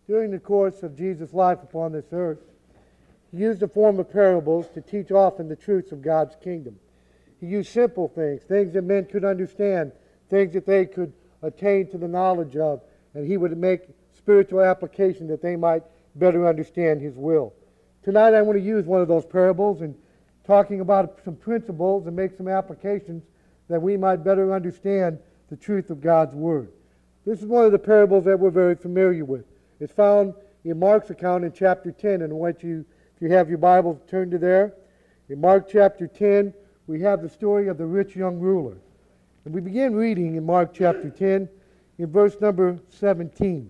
During the course of Jesus' life upon this earth, he used the form of parables to teach often the truths of God's kingdom. He used simple things, things that men could understand, things that they could attain to the knowledge of, and he would make spiritual application that they might better understand his will. Tonight I want to use one of those parables and talking about some principles and make some applications that we might better understand the truth of God's Word. This is one of the parables that we're very familiar with. It's found in Mark's account in chapter 10, and I want you, if you have your Bible, turn to there. In Mark chapter 10, we have the story of the rich young ruler. And we begin reading in Mark chapter 10 in verse number 17.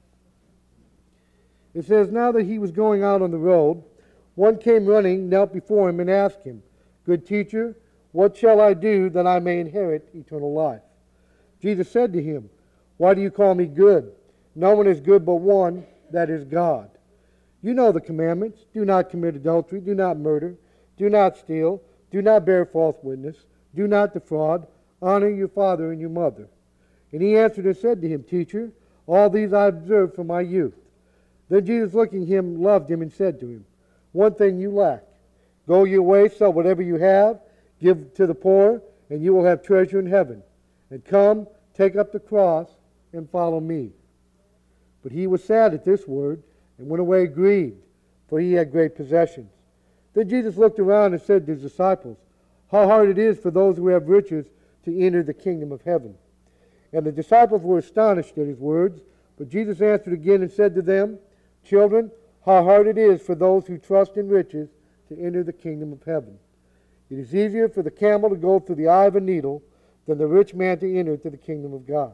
It says, "Now that he was going out on the road, one came running, knelt before him, and asked him, 'Good teacher, what shall I do that I may inherit eternal life?' Jesus said to him, 'Why do you call me good? No one is good but one, that is God. You know the commandments. Do not commit adultery. Do not murder. Do not steal. Do not bear false witness. Do not defraud. Honor your father and your mother.' And he answered and said to him, 'Teacher, all these I observed from my youth.' Then Jesus, looking at him, loved him and said to him, 'One thing you lack. Go your way, sell whatever you have, give to the poor, and you will have treasure in heaven. And come, take up the cross, and follow me.' But he was sad at this word, and went away grieved, for he had great possessions. Then Jesus looked around and said to his disciples, 'How hard it is for those who have riches to enter the kingdom of heaven.' And the disciples were astonished at his words. But Jesus answered again and said to them, 'Children, how hard it is for those who trust in riches to enter the kingdom of heaven. It is easier for the camel to go through the eye of a needle than the rich man to enter into the kingdom of God.'"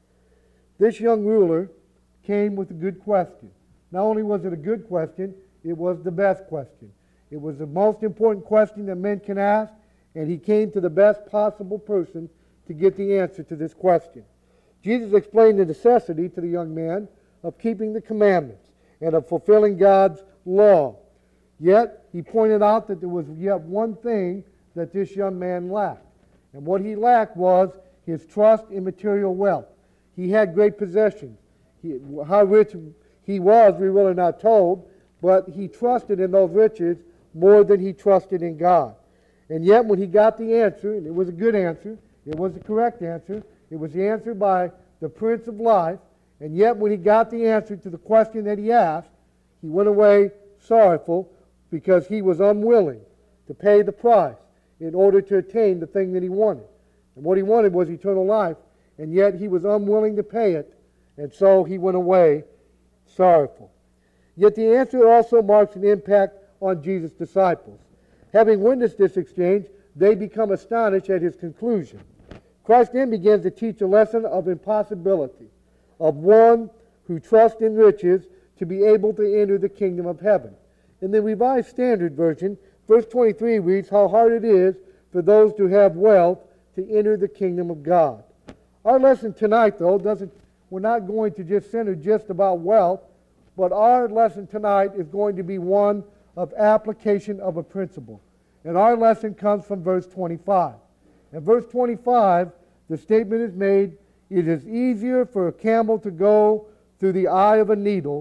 This young ruler came with a good question. Not only was it a good question, it was the best question. It was the most important question that men can ask, and he came to the best possible person to get the answer to this question. Jesus explained the necessity to the young man of keeping the commandments and of fulfilling God's law. Yet, he pointed out that there was yet one thing that this young man lacked. And what he lacked was his trust in material wealth. He had great possessions. How rich he was, we really not told, but he trusted in those riches more than he trusted in God. And yet, when he got the answer, and it was a good answer, it was the correct answer, it was the answer by the Prince of Life, and yet when he got the answer to the question that he asked, he went away sorrowful because he was unwilling to pay the price in order to attain the thing that he wanted. And what he wanted was eternal life, and yet he was unwilling to pay it, and so he went away sorrowful. Yet the answer also marks an impact on Jesus' disciples. Having witnessed this exchange, they become astonished at his conclusion. Christ then begins to teach a lesson of impossibility, of one who trusts in riches to be able to enter the kingdom of heaven. In the Revised Standard Version, verse 23 reads, "How hard it is for those who have wealth to enter the kingdom of God." Our lesson tonight, though, we're not going to just center just about wealth, but our lesson tonight is going to be one of application of a principle. And our lesson comes from verse 25. In verse 25, the statement is made, "It is easier for a camel to go through the eye of a needle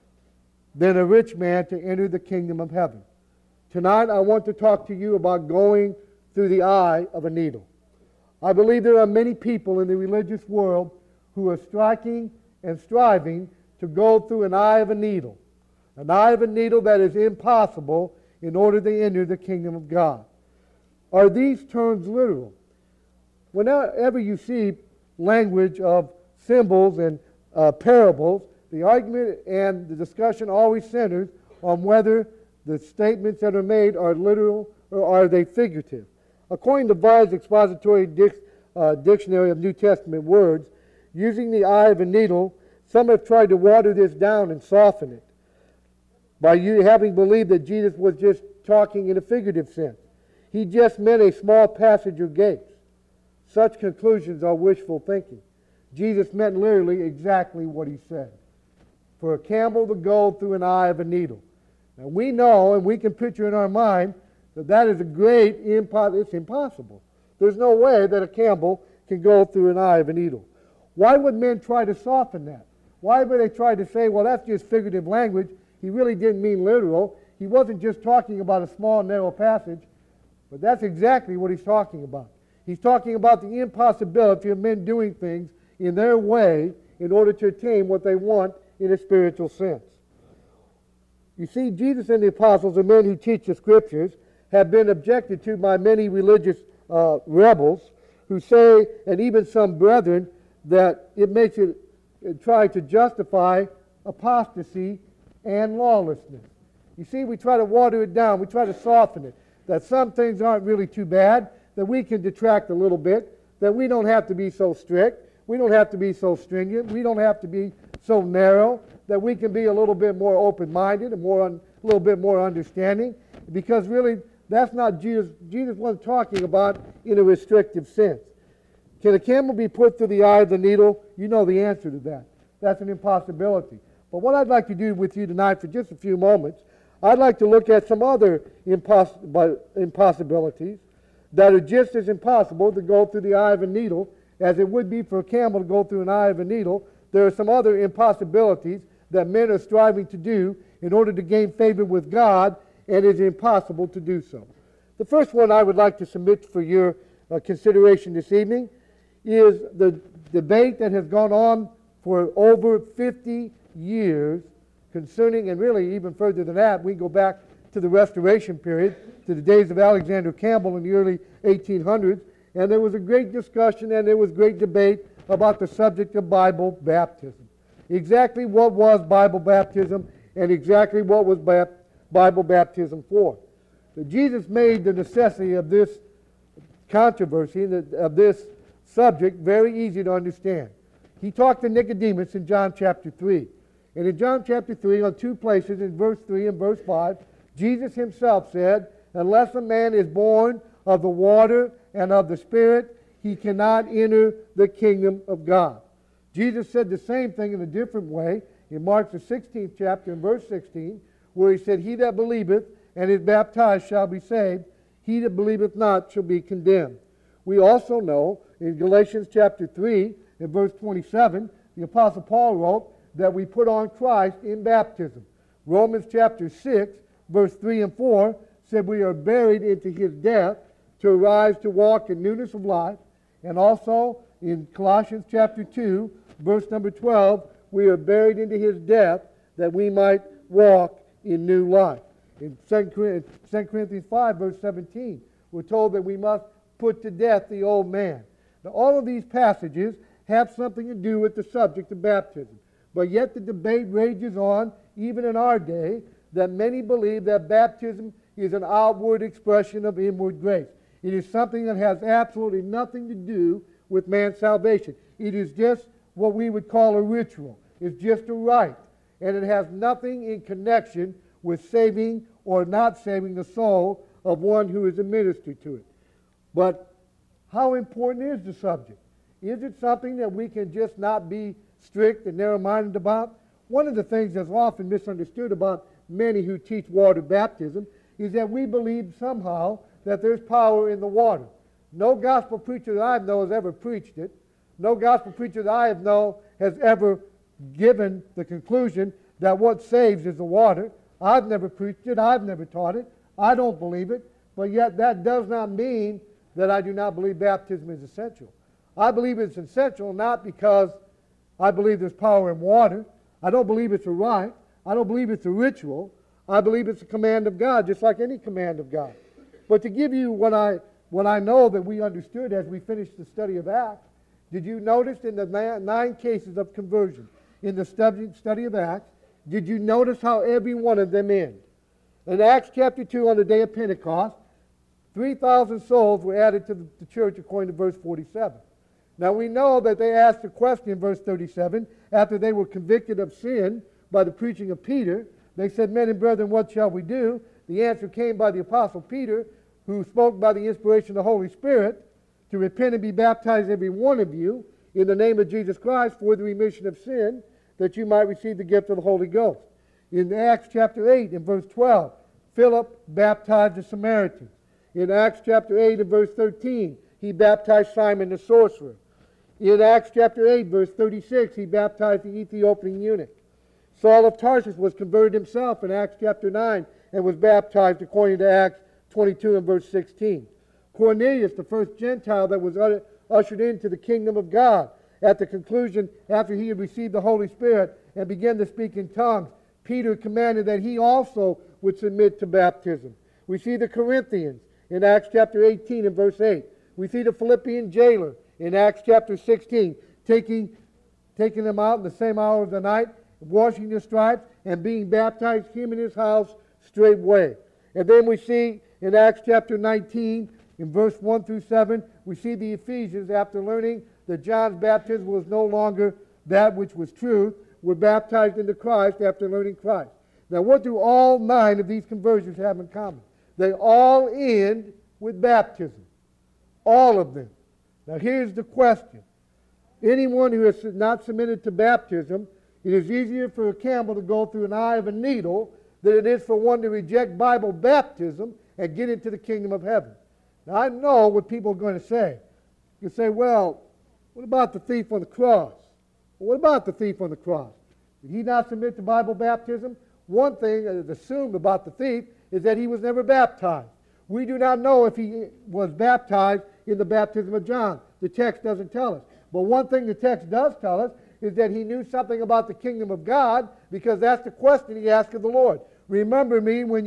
than a rich man to enter the kingdom of heaven." Tonight I want to talk to you about going through the eye of a needle. I believe there are many people in the religious world who are striking and striving to go through an eye of a needle that is impossible in order to enter the kingdom of God. Are these terms literal? Whenever you see language of symbols and parables, the argument and the discussion always centers on whether the statements that are made are literal or are they figurative. According to Vine's Expository Dictionary of New Testament Words, using the eye of a needle, some have tried to water this down and soften it by having believed that Jesus was just talking in a figurative sense. He just meant a small passage or gates. Such conclusions are wishful thinking. Jesus meant literally exactly what he said. For a camel to go through an eye of a needle. Now we know and we can picture in our mind that is a great it's impossible. There's no way that a camel can go through an eye of a needle. Why would men try to soften that? Why would they try to say, well, that's just figurative language? He really didn't mean literal. He wasn't just talking about a small, narrow passage, but that's exactly what he's talking about. He's talking about the impossibility of men doing things in their way in order to attain what they want in a spiritual sense. You see, Jesus and the apostles and men who teach the Scriptures have been objected to by many religious rebels who say, and even some brethren, that it makes it try to justify apostasy and lawlessness. You see, we try to water it down. We try to soften it. That some things aren't really too bad, that we can detract a little bit, that we don't have to be so strict, we don't have to be so stringent, we don't have to be so narrow, that we can be a little bit more open-minded and a little bit more understanding, because really that's not Jesus. Jesus wasn't talking about in a restrictive sense. Can a camel be put through the eye of the needle? You know the answer to that. That's an impossibility. But what I'd like to do with you tonight for just a few moments, I'd like to look at some other impossibilities that are just as impossible to go through the eye of a needle as it would be for a camel to go through an eye of a needle. There are some other impossibilities that men are striving to do in order to gain favor with God, and it is impossible to do so. The first one I would like to submit for your consideration this evening is the debate that has gone on for over 50 years concerning, and really even further than that, we go back to the Restoration period, to the days of Alexander Campbell in the early 1800s, and there was a great discussion and there was great debate about the subject of Bible baptism. Exactly what was Bible baptism and exactly what was Bible baptism for. So Jesus made the necessity of this controversy, of this subject, very easy to understand. He talked to Nicodemus in John chapter 3. And in John chapter 3, on two places, in verse 3 and verse 5, Jesus himself said, unless a man is born of the water and of the Spirit, he cannot enter the kingdom of God. Jesus said the same thing in a different way in Mark the 16th chapter and verse 16, where he said, he that believeth and is baptized shall be saved, he that believeth not shall be condemned. We also know in Galatians chapter 3 and verse 27, the Apostle Paul wrote that we put on Christ in baptism. Romans chapter 6 verse 3 and 4 said we are buried into his death to arise to walk in newness of life. And also in Colossians chapter 2 verse number 12, we are buried into his death that we might walk in new life. In 2 Corinthians 5 verse 17, we're told that we must put to death the old man. Now all of these passages have something to do with the subject of baptism. But yet the debate rages on, even in our day, that many believe that baptism is an outward expression of inward grace. It is something that has absolutely nothing to do with man's salvation. It is just what we would call a ritual. It's just a rite. And it has nothing in connection with saving or not saving the soul of one who is a minister to it. But how important is the subject? Is it something that we can just not be strict and narrow-minded about? One of the things that's often misunderstood about many who teach water baptism is that we believe somehow that there's power in the water. No gospel preacher that I know has ever preached it. No gospel preacher that I know has ever given the conclusion that what saves is the water. I've never preached it. I've never taught it. I don't believe it. But yet that does not mean that I do not believe baptism is essential. I believe it's essential not because I believe there's power in water. I don't believe it's a rite. I don't believe it's a ritual. I believe it's a command of God, just like any command of God. But to give you what I know that we understood as we finished the study of Acts, did you notice in the 9 cases of conversion in the study of Acts, did you notice how every one of them end? In Acts chapter 2, on the day of Pentecost, 3,000 souls were added to the church according to verse 47. Now we know that they asked a question in verse 37 after they were convicted of sin by the preaching of Peter. They said, men and brethren, what shall we do? The answer came by the apostle Peter, who spoke by the inspiration of the Holy Spirit, to repent and be baptized every one of you in the name of Jesus Christ for the remission of sin, that you might receive the gift of the Holy Ghost. In Acts chapter 8 and verse 12, Philip baptized the Samaritans. In Acts chapter 8 and verse 13, he baptized Simon the sorcerer. In Acts chapter 8, verse 36, he baptized the Ethiopian eunuch. Saul of Tarsus was converted himself in Acts chapter 9 and was baptized according to Acts 22 and verse 16. Cornelius, the first Gentile that was ushered into the kingdom of God, at the conclusion, after he had received the Holy Spirit and began to speak in tongues, Peter commanded that he also would submit to baptism. We see the Corinthians in Acts chapter 18 and verse 8. We see the Philippian jailer in Acts chapter 16 taking them out in the same hour of the night, washing their stripes, and being baptized, him and his house, straightway. And then we see in Acts chapter 19, in verse 1 through 7, we see the Ephesians, after learning that John's baptism was no longer that which was truth, were baptized into Christ after learning Christ. Now, what do all 9 of these conversions have in common? They all end with baptism. All of them. Now, here's the question. Anyone who has not submitted to baptism, it is easier for a camel to go through an eye of a needle than it is for one to reject Bible baptism and get into the kingdom of heaven. Now, I know what people are going to say. You say, well, what about the thief on the cross? Well, what about the thief on the cross? Did he not submit to Bible baptism? One thing that is assumed about the thief is that he was never baptized. We do not know if he was baptized in the baptism of John. The text doesn't tell us. But one thing the text does tell us is that he knew something about the kingdom of God, because that's the question he asked of the Lord. Remember me when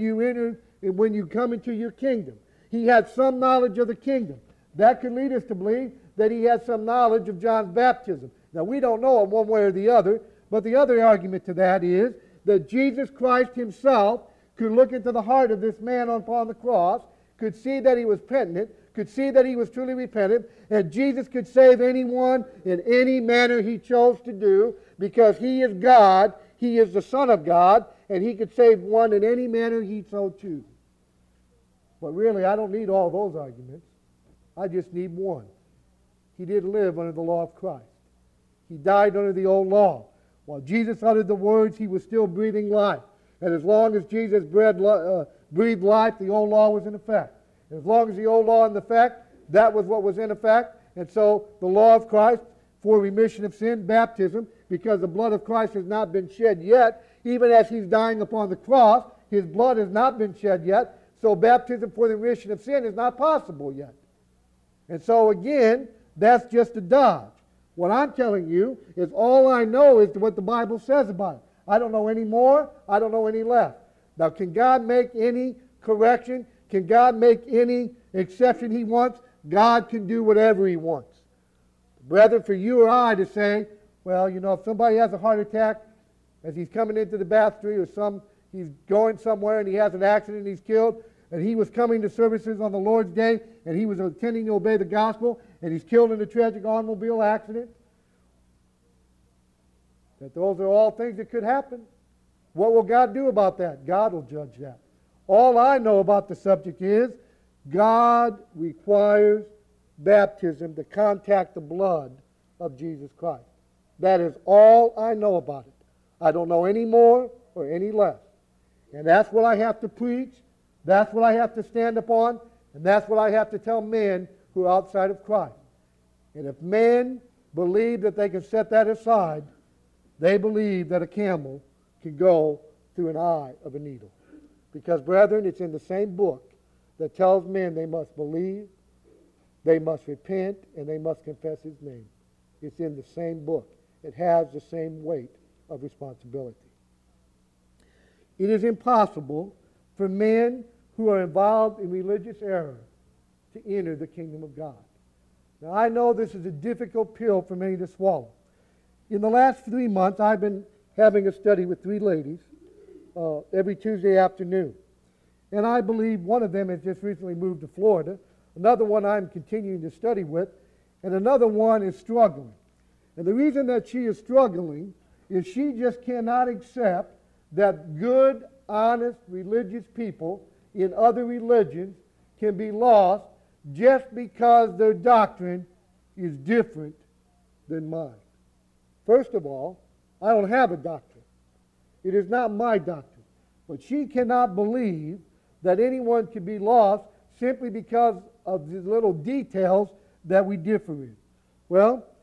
you come into your kingdom. He had some knowledge of the kingdom. That could lead us to believe that he had some knowledge of John's baptism. Now, we don't know it one way or the other, but the other argument to that is that Jesus Christ himself could look into the heart of this man upon the cross, could see that he was penitent, could see that he was truly repentant, and Jesus could save anyone in any manner he chose to do, because he is God, he is the Son of God, and he could save one in any manner he so chooses. But really, I don't need all those arguments. I just need one. He did live under the law of Christ. He died under the old law. While Jesus uttered the words, he was still breathing life. And as long as Jesus breathed life, the old law was in effect. And as long as the old law was in effect, that was what was in effect. And so the law of Christ for remission of sin, baptism, because the blood of Christ has not been shed yet, even as he's dying upon the cross, his blood has not been shed yet, so baptism for the remission of sin is not possible yet. And so again, that's just a dodge. What I'm telling you is all I know is what the Bible says about it. I don't know any more. I don't know any less. Now, can God make any correction? Can God make any exception he wants? God can do whatever he wants. Brethren, for you or I to say, well, if somebody has a heart attack as he's coming into the baptistry, or he's going somewhere and he has an accident and he's killed, and he was coming to services on the Lord's Day, and he was intending to obey the gospel, and he's killed in a tragic automobile accident, that those are all things that could happen. What will God do about that? God will judge that. All I know about the subject is God requires baptism to contact the blood of Jesus Christ. That is all I know about it. I don't know any more or any less. And that's what I have to preach. That's what I have to stand upon. And that's what I have to tell men who are outside of Christ. And if men believe that they can set that aside, they believe that a camel can go through an eye of a needle. Because, brethren, it's in the same book that tells men they must believe, they must repent, and they must confess his name. It's in the same book. It has the same weight of responsibility. It is impossible for men who are involved in religious error to enter the kingdom of God. Now, I know this is a difficult pill for many to swallow. In the last 3 months, I've been having a study with 3 ladies every Tuesday afternoon. And I believe one of them has just recently moved to Florida. Another one I'm continuing to study with. And another one is struggling. And the reason that she is struggling is she just cannot accept that good, honest, religious people in other religions can be lost just because their doctrine is different than mine. First of all, I don't have a doctrine. It is not my doctrine. But she cannot believe that anyone can be lost simply because of the little details that we differ in. Well,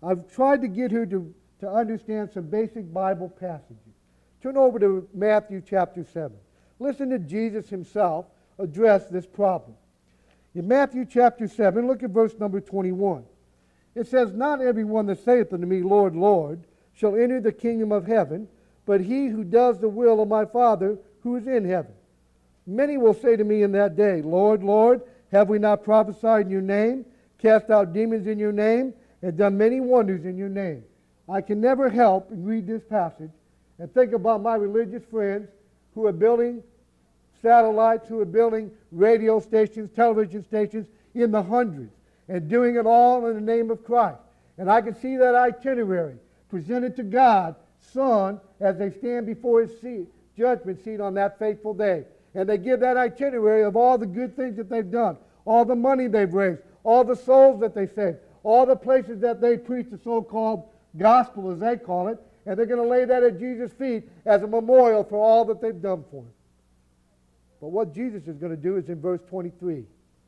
I've tried to get her to understand some basic Bible passages. Turn over to Matthew chapter 7. Listen to Jesus himself address this problem. In Matthew chapter 7, look at verse number 21. It says, "Not everyone that saith unto me, Lord, Lord, shall enter the kingdom of heaven, but he who does the will of my Father who is in heaven. Many will say to me in that day, Lord, Lord, have we not prophesied in your name, cast out demons in your name, and done many wonders in your name?" I can never help but read this passage and think about my religious friends who are building satellites, who are building radio stations, television stations in the hundreds, and doing it all in the name of Christ. And I can see that itinerary presented to God's Son as they stand before his judgment seat on that fateful day. And they give that itinerary of all the good things that they've done, all the money they've raised, all the souls that they saved, all the places that they preach the so-called gospel, as they call it, and they're going to lay that at Jesus' feet as a memorial for all that they've done for him. But what Jesus is going to do is in verse 23.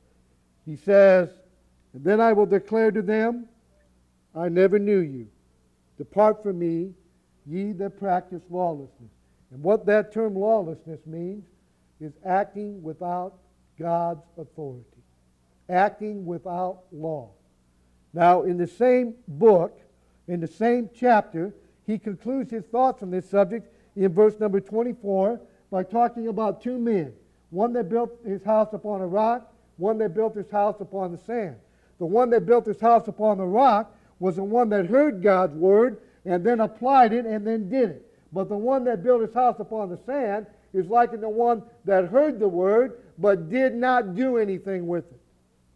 He says, "And then I will declare to them, I never knew you. Depart from me, ye that practice lawlessness." And what that term lawlessness means is acting without God's authority. Acting without law. Now, in the same book, in the same chapter, he concludes his thoughts on this subject in verse number 24 by talking about two men. One that built his house upon a rock, one that built his house upon the sand. The one that built his house upon the rock was the one that heard God's word and then applied it and then did it. But the one that built his house upon the sand is like the one that heard the word but did not do anything with it.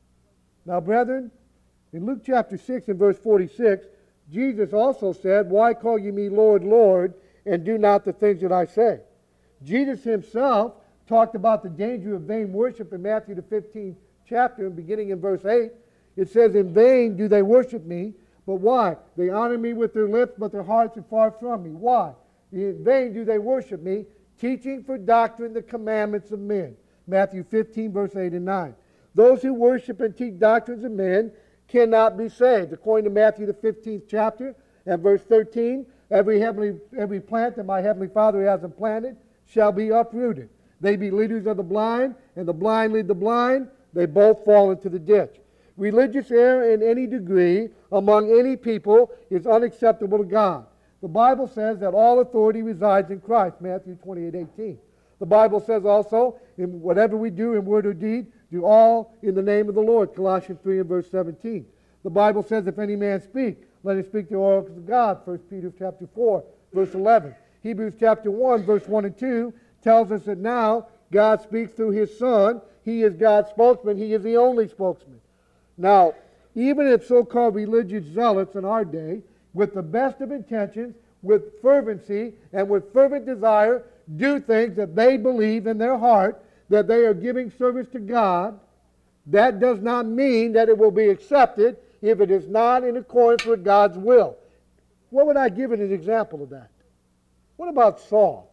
Now, brethren, in Luke chapter 6 and verse 46, Jesus also said, "Why call ye me Lord, Lord, and do not the things that I say?" Jesus himself talked about the danger of vain worship in Matthew the 15th chapter, and beginning in verse 8. It says, "In vain do they worship me, but why? They honor me with their lips, but their hearts are far from me." Why? "In vain do they worship me, teaching for doctrine the commandments of men." Matthew 15, verse 8 and 9. Those who worship and teach doctrines of men cannot be saved. According to Matthew the 15th chapter and verse 13, every plant that my heavenly Father hasn't planted shall be uprooted. They be leaders of the blind, and the blind lead the blind. They both fall into the ditch. Religious error in any degree among any people is unacceptable to God. The Bible says that all authority resides in Christ, Matthew 28:18. The Bible says also, in whatever we do in word or deed, do all in the name of the Lord, Colossians 3 and verse 17. The Bible says, if any man speak, let him speak the oracles of God, 1 Peter chapter 4, verse 11. Hebrews chapter 1, verse 1 and 2 tells us that now God speaks through his Son. He is God's spokesman. He is the only spokesman. Now, even if so-called religious zealots in our day, with the best of intentions, with fervency, and with fervent desire, do things that they believe in their heart, that they are giving service to God, that does not mean that it will be accepted if it is not in accordance with God's will. What would I give as an example of that? What about Saul?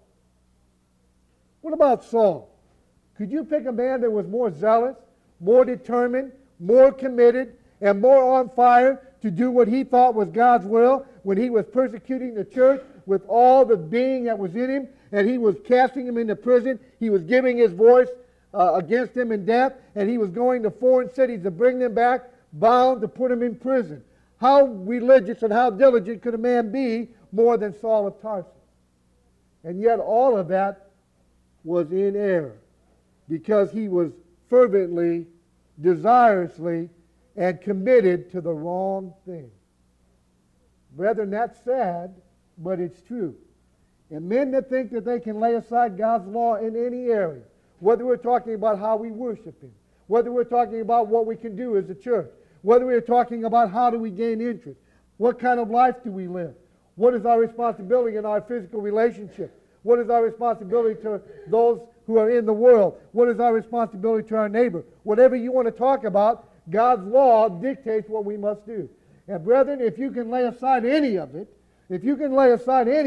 What about Saul? Could you pick a man that was more zealous, more determined, more committed, and more on fire to do what he thought was God's will when he was persecuting the church with all the being that was in him, and he was casting him into prison? He was giving his voice against him in death, and he was going to foreign cities to bring them back, bound to put him in prison. How religious and how diligent could a man be more than Saul of Tarsus? And yet all of that was in error, because he was fervently, desirously, and committed to the wrong thing. Brethren, that's sad, but it's true. And men that think that they can lay aside God's law in any area, whether we're talking about how we worship him, whether we're talking about what we can do as a church, whether we're talking about how do we gain interest, what kind of life do we live, what is our responsibility in our physical relationship, what is our responsibility to those who are in the world, what is our responsibility to our neighbor. Whatever you want to talk about, God's law dictates what we must do. And brethren, if you can lay aside any of it, you can lay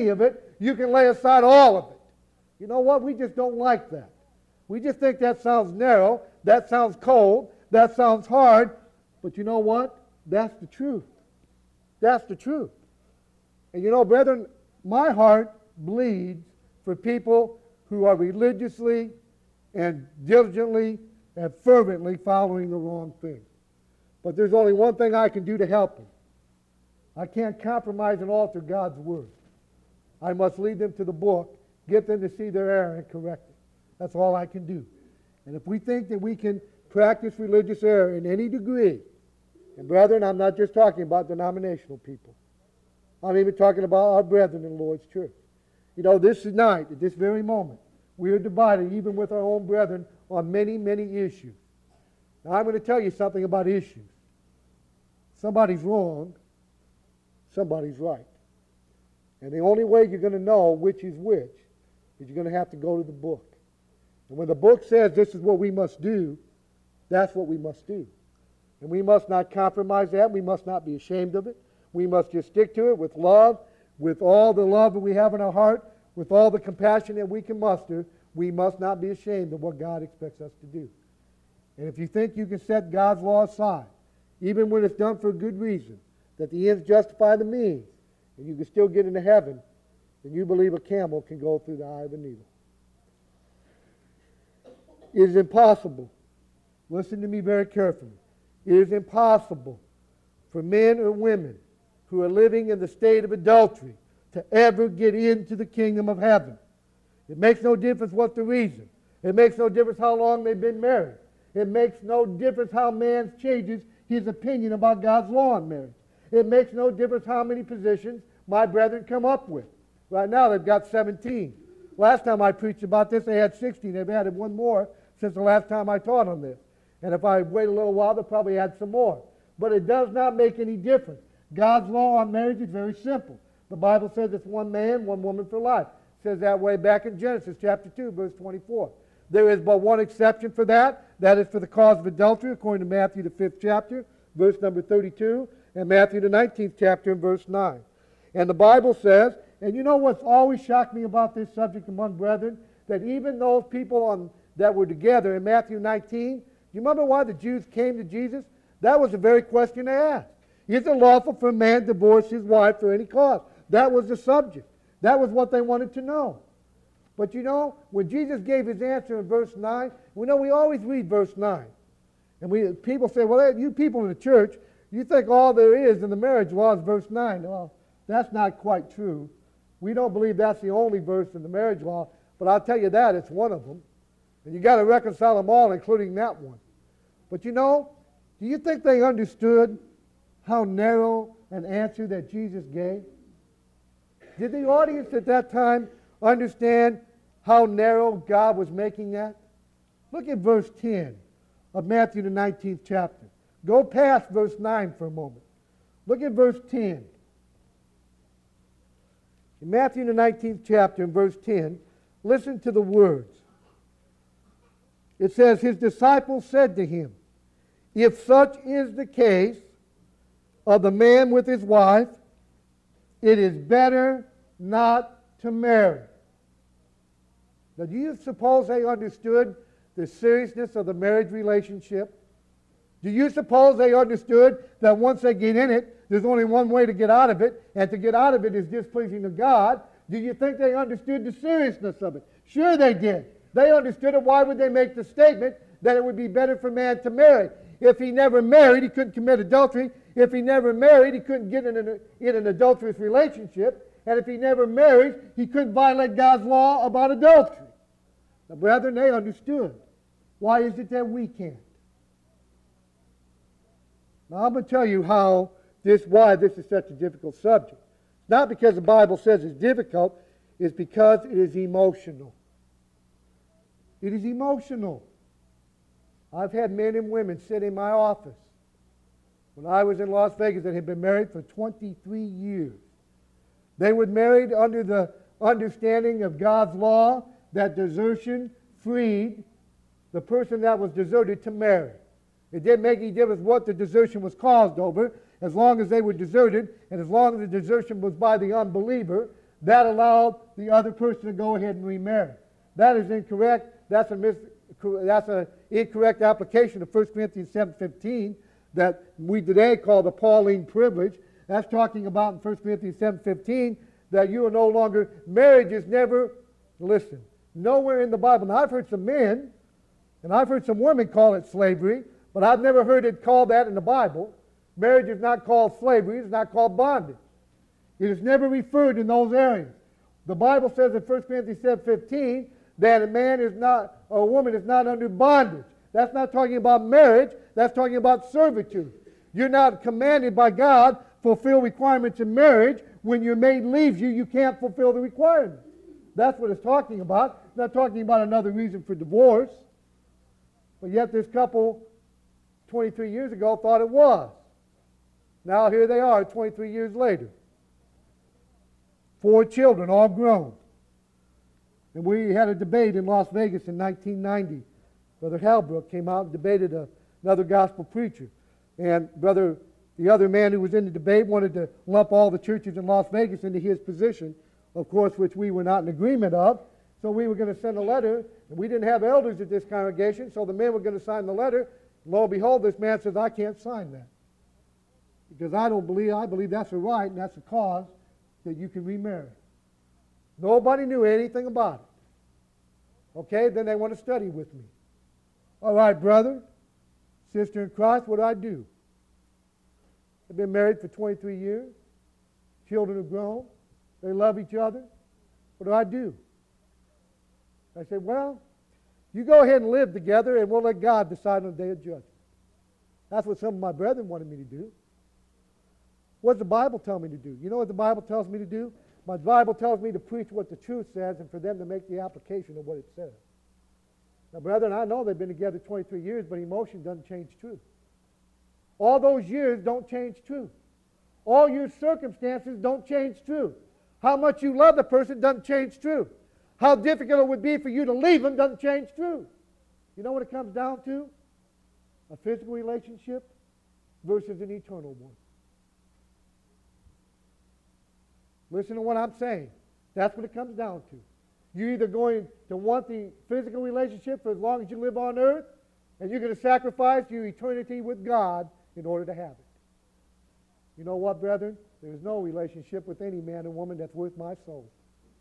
aside all of it. You know what? We just don't like that. We just think that sounds narrow, that sounds cold, that sounds hard. But you know what? That's the truth. That's the truth. And you know, brethren, my heart bleeds for people who are religiously and diligently and fervently following the wrong thing. But there's only one thing I can do to help them. I can't compromise and alter God's word. I must lead them to the book, get them to see their error and correct it. That's all I can do. And if we think that we can practice religious error in any degree, and brethren, I'm not just talking about denominational people. I'm even talking about our brethren in the Lord's church. You know, this night, at this very moment, we are divided even with our own brethren on many, many issues. Now, I'm going to tell you something about issues. Somebody's wrong, somebody's right. And the only way you're going to know which is which is you're going to have to go to the book. And when the book says this is what we must do, that's what we must do. And we must not compromise that. We must not be ashamed of it. We must just stick to it with love, with all the love that we have in our heart, with all the compassion that we can muster. We must not be ashamed of what God expects us to do. And if you think you can set God's law aside, even when it's done for a good reason, that the ends justify the means, and you can still get into heaven, then you believe a camel can go through the eye of a needle. It is impossible. Listen to me very carefully. It is impossible for men or women who are living in the state of adultery to ever get into the kingdom of heaven. It makes no difference what the reason. It makes no difference how long they've been married. It makes no difference how man changes his opinion about God's law on marriage. It makes no difference how many positions my brethren come up with. Right now they've got 17. Last time I preached about this, they had 16. They've added one more since the last time I taught on this. And if I wait a little while, they'll probably add some more. But it does not make any difference. God's law on marriage is very simple. The Bible says it's one man, one woman for life. It says that way back in Genesis chapter 2, verse 24. There is but one exception for that. That is for the cause of adultery, according to Matthew the 5th chapter, verse number 32, and Matthew the 19th chapter and verse 9. And the Bible says, and you know what's always shocked me about this subject among brethren? That even those people that were together in Matthew 19, do you remember why the Jews came to Jesus? That was the very question they asked. Is it lawful for a man to divorce his wife for any cause? That was the subject. That was what they wanted to know. But you know, when Jesus gave his answer in verse 9, we always read verse 9. And people say, well, you people in the church, you think all there is in the marriage law is verse 9. Well, that's not quite true. We don't believe that's the only verse in the marriage law, but I'll tell you that, it's one of them. And you got to reconcile them all, including that one. But you know, do you think they understood how narrow an answer that Jesus gave? Did the audience at that time understand how narrow God was making that? Look at verse 10 of Matthew the 19th chapter. Go past verse 9 for a moment. Look at verse 10. In Matthew the 19th chapter, in verse 10, listen to the words. It says, his disciples said to him, if such is the case of the man with his wife, it is better not to marry. Now, do you suppose they understood the seriousness of the marriage relationship? Do you suppose they understood that once they get in it, there's only one way to get out of it, and to get out of it is displeasing to God? Do you think they understood the seriousness of it? Sure they did. They understood it. Why would they make the statement that it would be better for man to marry? If he never married, he couldn't commit adultery. If he never married, he couldn't get in an adulterous relationship. And if he never married, he couldn't violate God's law about adultery. Now, brethren, they understood. Why is it that we can't? Now, I'm going to tell you why this is such a difficult subject. Not because the Bible says it's difficult, it's because it is emotional. It is emotional. I've had men and women sit in my office when I was in Las Vegas that had been married for 23 years. They were married under the understanding of God's law that desertion freed the person that was deserted to marry. It didn't make any difference what the desertion was caused over. As long as they were deserted, and as long as the desertion was by the unbeliever, that allowed the other person to go ahead and remarry. That is incorrect. That's an incorrect application of 1 Corinthians 7:15 that we today call the Pauline privilege. That's talking about in 1 Corinthians 7:15 that you are no longer, marriage is never, listen, nowhere in the Bible. Now I've heard some men and I've heard some women call it slavery, but I've never heard it called that in the Bible. Marriage is not called slavery. It's not called bondage. It is never referred in those areas. The Bible says in 1 Corinthians 7:15 that a woman is not under bondage. That's not talking about marriage. That's talking about servitude. You're not commanded by God fulfill requirements in marriage. When your mate leaves you, you can't fulfill the requirements. That's what it's talking about. It's not talking about another reason for divorce. But yet this couple 23 years ago thought it was. Now here they are 23 years later. 4 children, all grown. And we had a debate in Las Vegas in 1990. Brother Halbrook came out and debated another gospel preacher. And the other man who was in the debate wanted to lump all the churches in Las Vegas into his position, of course, which we were not in agreement of. So we were going to send a letter, and we didn't have elders at this congregation, so the men were going to sign the letter. Lo and behold, this man says, I can't sign that. Because I believe that's a right, and that's a cause that you can remarry. Nobody knew anything about it. Okay, then they want to study with me. All right, brother, sister in Christ, what do I do? They've been married for 23 years. Children are grown. They love each other. What do I do? I said, well, you go ahead and live together, and we'll let God decide on the day of judgment. That's what some of my brethren wanted me to do. What does the Bible tell me to do? You know what the Bible tells me to do? My Bible tells me to preach what the truth says and for them to make the application of what it says. Now, brethren, I know they've been together 23 years, but emotion doesn't change truth. All those years don't change truth. All your circumstances don't change truth. How much you love the person doesn't change truth. How difficult it would be for you to leave them doesn't change truth. You know what it comes down to? A physical relationship versus an eternal one. Listen to what I'm saying. That's what it comes down to. You're either going to want the physical relationship for as long as you live on earth, and you're going to sacrifice your eternity with God in order to have it. You know what, brethren? There's no relationship with any man and woman that's worth my soul.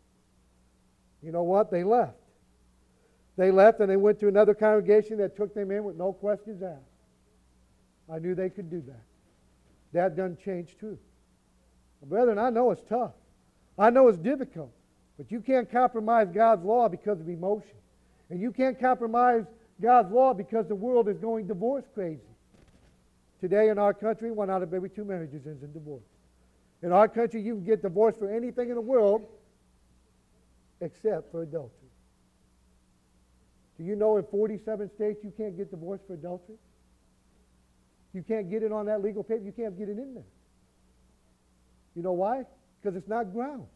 You know what? They left. They left and they went to another congregation that took them in with no questions asked. I knew they could do that. That doesn't change truth. Brethren, I know it's tough. I know it's difficult. But you can't compromise God's law because of emotion. And you can't compromise God's law because the world is going divorce crazy. Today in our country, 1 out of every 2 marriages ends in divorce. In our country, you can get divorced for anything in the world except for adultery. Do you know in 47 states you can't get divorced for adultery? You can't get it on that legal paper. You can't get it in there. You know why? Because it's not grounds.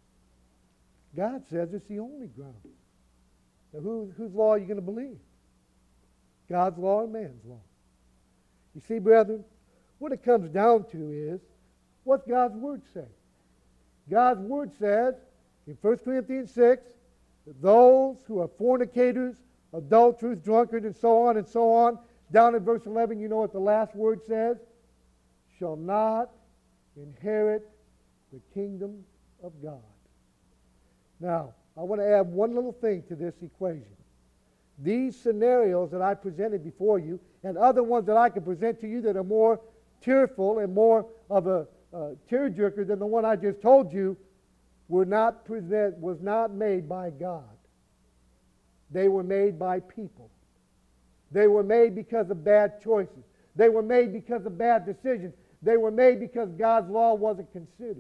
God says it's the only ground. Now whose law are you going to believe? God's law or man's law? You see, brethren, what it comes down to is, what's God's Word say? God's Word says, in 1 Corinthians 6, that those who are fornicators, adulterers, drunkards, and so on, down in verse 11, you know what the last word says? Shall not inherit the kingdom of God. Now, I want to add one little thing to this equation. These scenarios that I presented before you, and other ones that I can present to you that are more tearful and more of a tearjerker than the one I just told you, was not made by God. They were made by people. They were made because of bad choices. They were made because of bad decisions. They were made because God's law wasn't considered.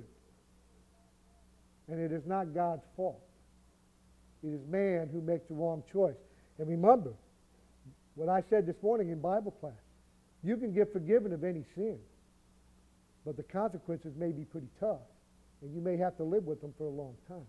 And it is not God's fault. It is man who makes the wrong choice. And remember what I said this morning in Bible class. You can get forgiven of any sin, but the consequences may be pretty tough, and you may have to live with them for a long time.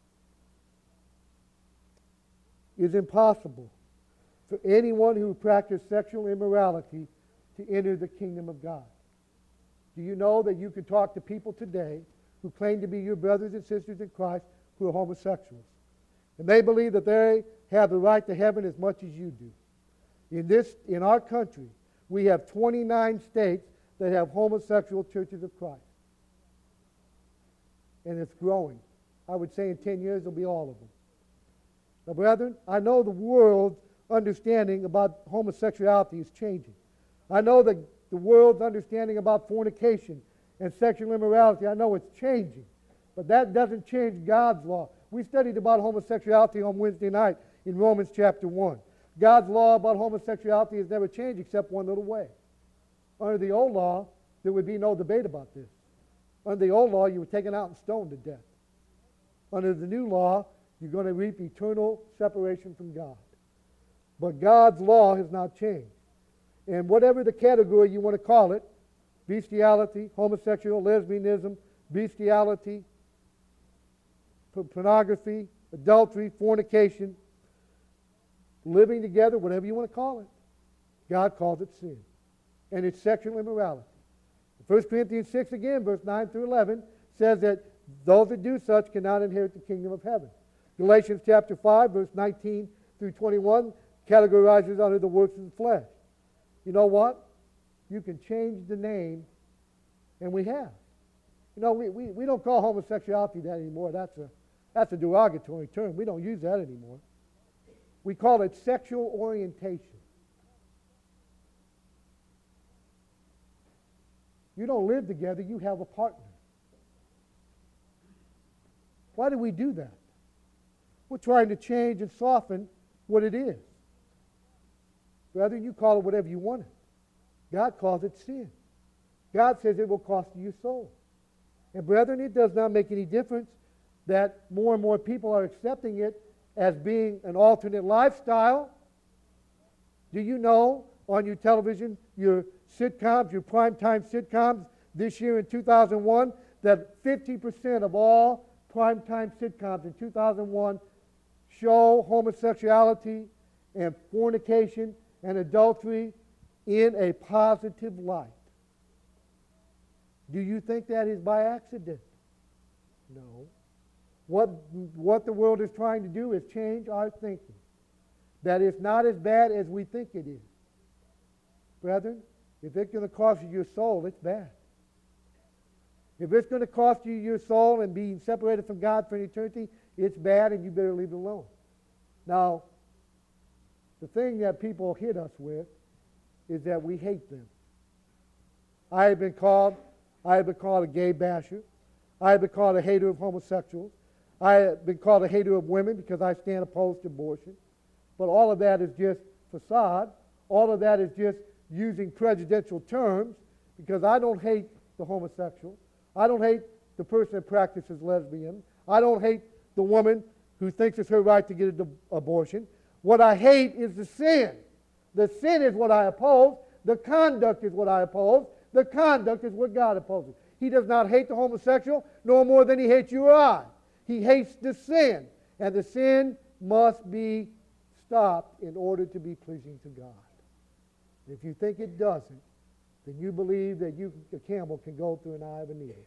It is impossible for anyone who practices sexual immorality to enter the kingdom of God. Do you know that you can talk to people today who claim to be your brothers and sisters in Christ who are homosexuals? And they believe that they have the right to heaven as much as you do. In our country, we have 29 states that have homosexual churches of Christ. and it's growing. I would say in 10 years it'll be all of them. Now, brethren, I know the world's understanding about homosexuality is changing. I know that the world's understanding about fornication and sexual immorality, I know it's changing. But that doesn't change God's law. We studied about homosexuality on Wednesday night in Romans chapter 1. God's law about homosexuality has never changed except one little way. Under the old law, there would be no debate about this. Under the old law, you were taken out and stoned to death. Under the new law, you're going to reap eternal separation from God. But God's law has not changed. And whatever the category you want to call it, bestiality, homosexual, lesbianism, bestiality, pornography, adultery, fornication, living together, whatever you want to call it, God calls it sin. And it's sexual immorality. 1 Corinthians 6 again, verse 9 through 11, says that those that do such cannot inherit the kingdom of heaven. Galatians chapter 5, verse 19 through 21, categorizes under the works of the flesh. You know what? You can change the name, and we have. You know, we don't call homosexuality that anymore. That's a derogatory term. We don't use that anymore. We call it sexual orientation. You don't live together, you have a partner. Why do we do that? We're trying to change and soften what it is. Rather, you call it whatever you want it. God calls it sin. God says it will cost you your soul. And brethren, it does not make any difference that more and more people are accepting it as being an alternate lifestyle. Do you know on your television, your sitcoms, your primetime sitcoms this year in 2001, that 50% of all primetime sitcoms in 2001 show homosexuality and fornication and adultery in a positive light? Do you think that is by accident? No. What the world is trying to do is change our thinking. That it's not as bad as we think it is. Brethren, if it's going to cost you your soul, it's bad. If it's going to cost you your soul and being separated from God for an eternity, it's bad and you better leave it alone. Now, the thing that people hit us with is that we hate them. I have been called a gay basher. I have been called a hater of homosexuals. I have been called a hater of women because I stand opposed to abortion. But all of that is just facade. All of that is just using prejudicial terms, because I don't hate the homosexual. I don't hate the person that practices lesbian. I don't hate the woman who thinks it's her right to get an abortion. What I hate is the sin. The sin is what I oppose. The conduct is what I oppose. The conduct is what God opposes. He does not hate the homosexual, no more than he hates you or I. He hates the sin, and the sin must be stopped in order to be pleasing to God. If you think it doesn't, then you believe that a camel can go through an eye of a needle.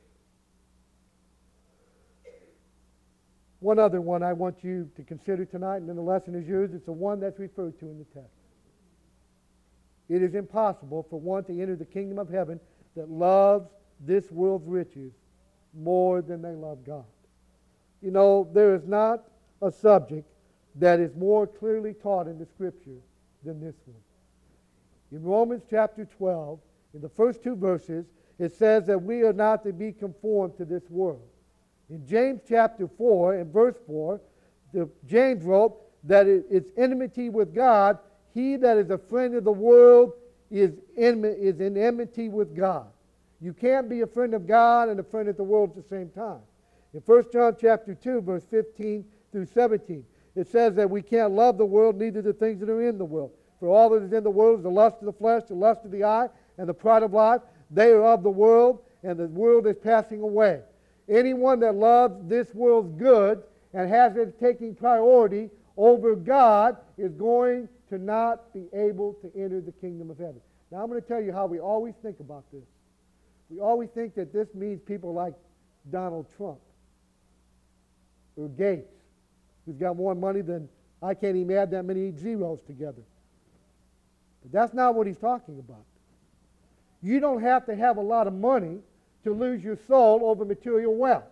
One other one I want you to consider tonight, and then the lesson is yours. It's the one that's referred to in the text. It is impossible for one to enter the kingdom of heaven that loves this world's riches more than they love God. You know, there is not a subject that is more clearly taught in the Scripture than this one. In Romans chapter 12, in the first two verses, it says that we are not to be conformed to this world. In James chapter 4, and verse 4, James wrote that it's enmity with God. He that is a friend of the world is in enmity with God. You can't be a friend of God and a friend of the world at the same time. In 1 John chapter 2, verse 15 through 17, it says that we can't love the world, neither the things that are in the world. For all that is in the world is the lust of the flesh, the lust of the eye, and the pride of life. They are of the world, and the world is passing away. Anyone that loves this world's good and has it taking priority over God is going to not be able to enter the kingdom of heaven. Now I'm going to tell you how we always think about this. We always think that this means people like Donald Trump or Gates, who's got more money than I can't even add that many zeros together. But that's not what he's talking about. You don't have to have a lot of money to lose your soul over material wealth.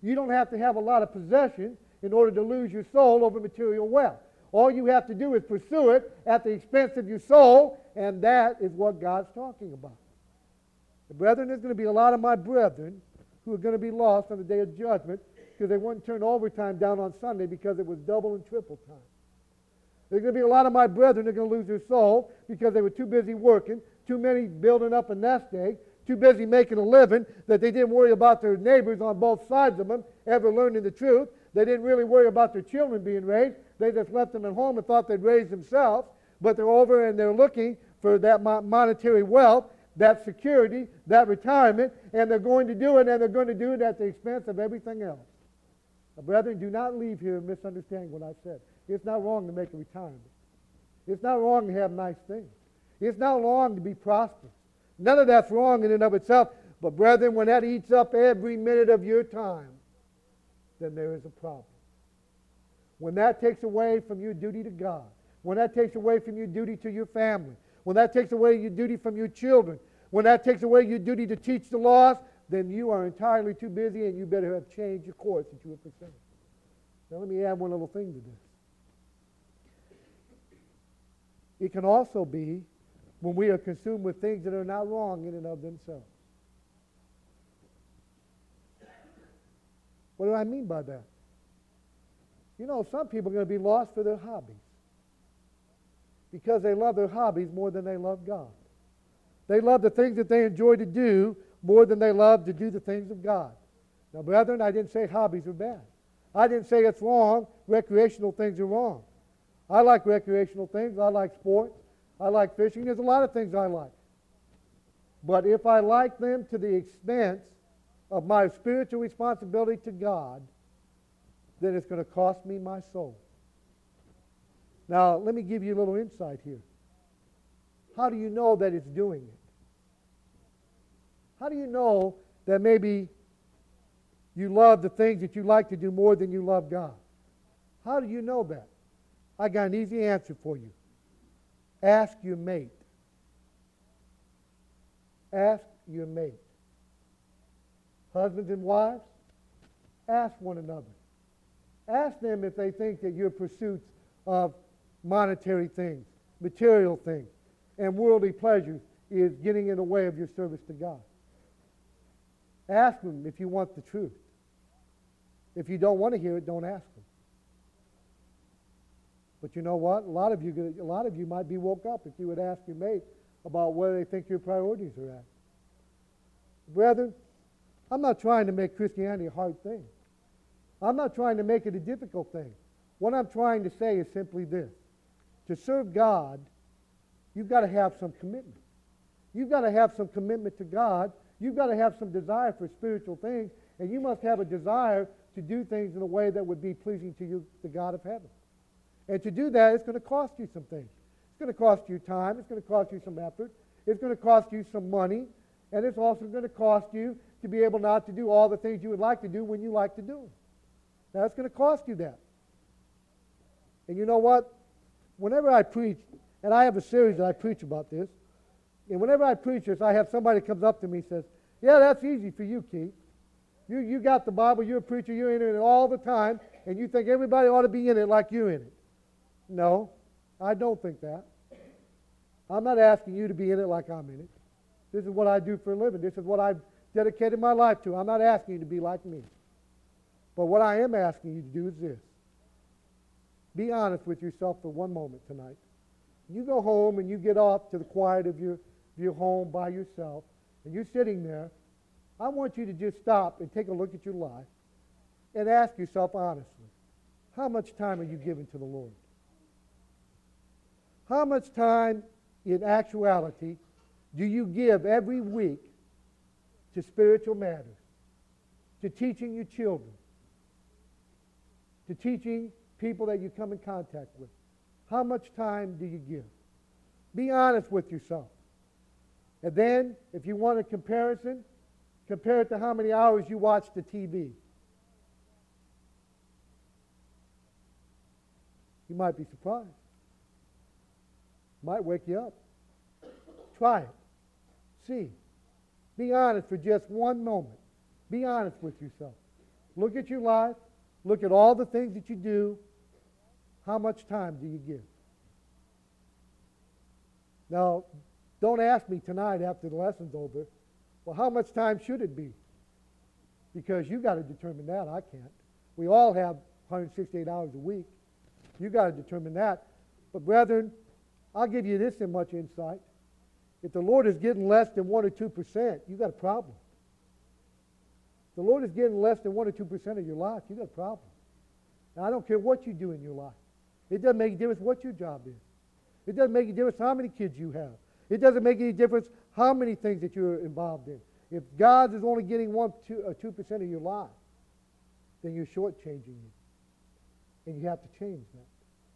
You don't have to have a lot of possessions in order to lose your soul over material wealth. All you have to do is pursue it at the expense of your soul, and that is what God's talking about. Brethren, there's going to be a lot of my brethren who are going to be lost on the day of judgment because they wouldn't turn overtime down on Sunday because it was double and triple time. There's going to be a lot of my brethren that are going to lose their soul because they were too busy working, too many building up a nest egg, too busy making a living that they didn't worry about their neighbors on both sides of them ever learning the truth. They didn't really worry about their children being raised. They just left them at home and thought they'd raise themselves. But they're over and they're looking for that monetary wealth, that security, that retirement, and they're going to do it, and they're going to do it at the expense of everything else. Now, brethren, do not leave here misunderstanding what I said. It's not wrong to make a retirement. It's not wrong to have nice things. It's not wrong to be prosperous. None of that's wrong in and of itself. But, brethren, when that eats up every minute of your time, then there is a problem. When that takes away from your duty to God, when that takes away from your duty to your family, when that takes away your duty from your children, when that takes away your duty to teach the lost, then you are entirely too busy and you better have changed your course that you were pursuing. Now let me add one little thing to this. It can also be when we are consumed with things that are not wrong in and of themselves. What do I mean by that? You know, some people are going to be lost for their hobbies because they love their hobbies more than they love God. They love the things that they enjoy to do more than they love to do the things of God. Now, brethren, I didn't say hobbies are bad. I didn't say it's wrong. Recreational things are wrong. I like recreational things. I like sports. I like fishing. There's a lot of things I like. But if I like them to the expense of my spiritual responsibility to God, then it's going to cost me my soul. Now, let me give you a little insight here. How do you know that it's doing it? How do you know that maybe you love the things that you like to do more than you love God? How do you know that? I got an easy answer for you. Ask your mate. Ask your mate. Husbands and wives, ask one another. Ask them if they think that your pursuits of monetary things, material things, and worldly pleasures is getting in the way of your service to God. Ask them if you want the truth. If you don't want to hear it, don't ask them. But you know what? A lot of you might be woke up if you would ask your mate about where they think your priorities are at. Brethren, I'm not trying to make Christianity a hard thing. I'm not trying to make it a difficult thing. What I'm trying to say is simply this. To serve God, you've got to have some commitment. You've got to have some commitment to God. You've got to have some desire for spiritual things, and you must have a desire to do things in a way that would be pleasing to you, the God of heaven. And to do that, it's going to cost you some things. It's going to cost you time. It's going to cost you some effort. It's going to cost you some money. And it's also going to cost you to be able not to do all the things you would like to do when you like to do them. Now, it's going to cost you that. And you know what? Whenever I preach, and I have a series that I preach about this, and whenever I preach this, I have somebody comes up to me and says, yeah, that's easy for you, Keith. You got the Bible, you're a preacher, you're in it all the time, and you think everybody ought to be in it like you're in it. No, I don't think that. I'm not asking you to be in it like I'm in it. This is what I do for a living. This is what I've dedicated my life to. I'm not asking you to be like me. But what I am asking you to do is this. Be honest with yourself for one moment tonight. You go home and you get off to the quiet of your home by yourself, and you're sitting there. I want you to just stop and take a look at your life and ask yourself honestly, how much time are you giving to the Lord? How much time in actuality do you give every week to spiritual matters, to teaching your children, to teaching people that you come in contact with? How much time do you give? Be honest with yourself. And then, if you want a comparison, compare it to how many hours you watch the TV. You might be surprised. Might wake you up. Try it. See. Be honest for just one moment. Be honest with yourself. Look at your life. Look at all the things that you do. How much time do you give? Now, don't ask me tonight after the lesson's over, well, how much time should it be? Because you got to determine that. I can't. We all have 168 hours a week. You got to determine that. But brethren, I'll give you this in much insight. If the Lord is getting less than 1 or 2%, you got a problem. If the Lord is getting less than 1 or 2% of your life, you got a problem. Now, I don't care what you do in your life. It doesn't make a difference what your job is. It doesn't make a difference how many kids you have. It doesn't make any difference how many things that you're involved in. If God is only getting 1 or 2% of your life, then you're shortchanging you. And you have to change that.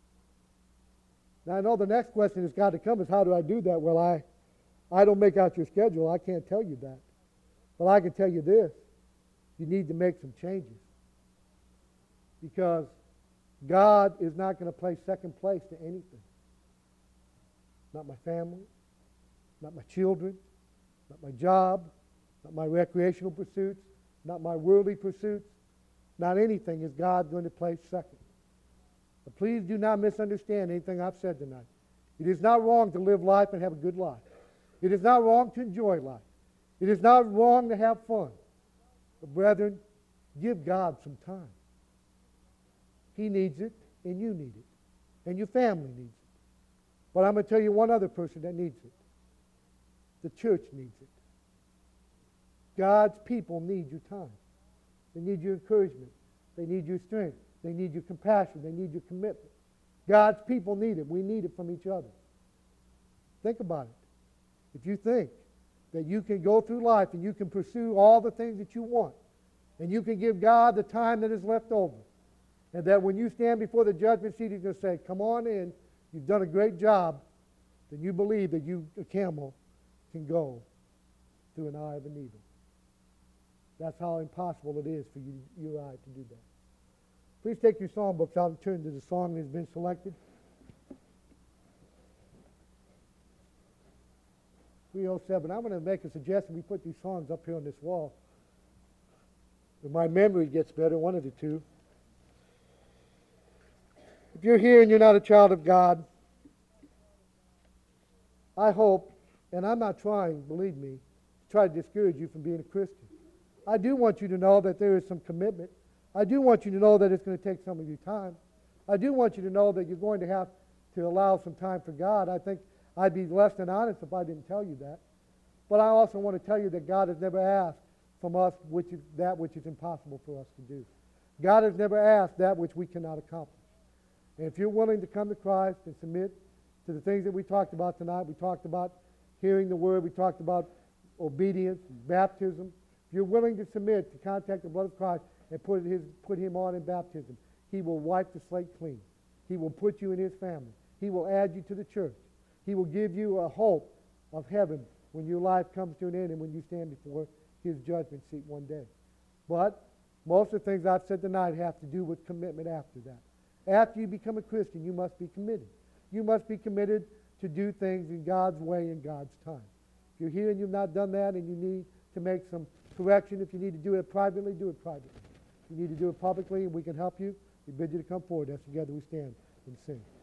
Now, I know the next question that's got to come is, how do I do that? Well, I don't make out your schedule. I can't tell you that. But I can tell you this. You need to make some changes. Because God is not going to play second place to anything. Not my family, not my children, not my job, not my recreational pursuits, not my worldly pursuits. Not anything is God going to place second. But please do not misunderstand anything I've said tonight. It is not wrong to live life and have a good life. It is not wrong to enjoy life. It is not wrong to have fun. But brethren, give God some time. He needs it, and you need it, and your family needs it. But I'm going to tell you one other person that needs it. The church needs it. God's people need your time. They need your encouragement. They need your strength. They need your compassion. They need your commitment. God's people need it. We need it from each other. Think about it. If you think that you can go through life and you can pursue all the things that you want, and you can give God the time that is left over, and that when you stand before the judgment seat, He's going to say, come on in, you've done a great job, then you believe that a camel can go through an eye of a needle. That's how impossible it is for you and I to do that. Please take your songbooks out and turn to the song that has been selected. 307. I'm going to make a suggestion. We put these songs up here on this wall. If my memory gets better, one of the two. If you're here and you're not a child of God, I hope, and I'm not trying, believe me, to try to discourage you from being a Christian. I do want you to know that there is some commitment. I do want you to know that it's going to take some of your time. I do want you to know that you're going to have to allow some time for God. I think I'd be less than honest if I didn't tell you that. But I also want to tell you that God has never asked from us that which is impossible for us to do. God has never asked that which we cannot accomplish. And if you're willing to come to Christ and submit to the things that we talked about tonight, we talked about hearing the Word, we talked about obedience, baptism. If you're willing to submit to contact the blood of Christ and put Him on in baptism, He will wipe the slate clean. He will put you in His family. He will add you to the church. He will give you a hope of heaven when your life comes to an end and when you stand before His judgment seat one day. But most of the things I've said tonight have to do with commitment after that. After you become a Christian, you must be committed. You must be committed to do things in God's way and God's time. If you're here and you've not done that and you need to make some correction, if you need to do it privately, do it privately. If you need to do it publicly and we can help you, we bid you to come forward as together we stand and sing.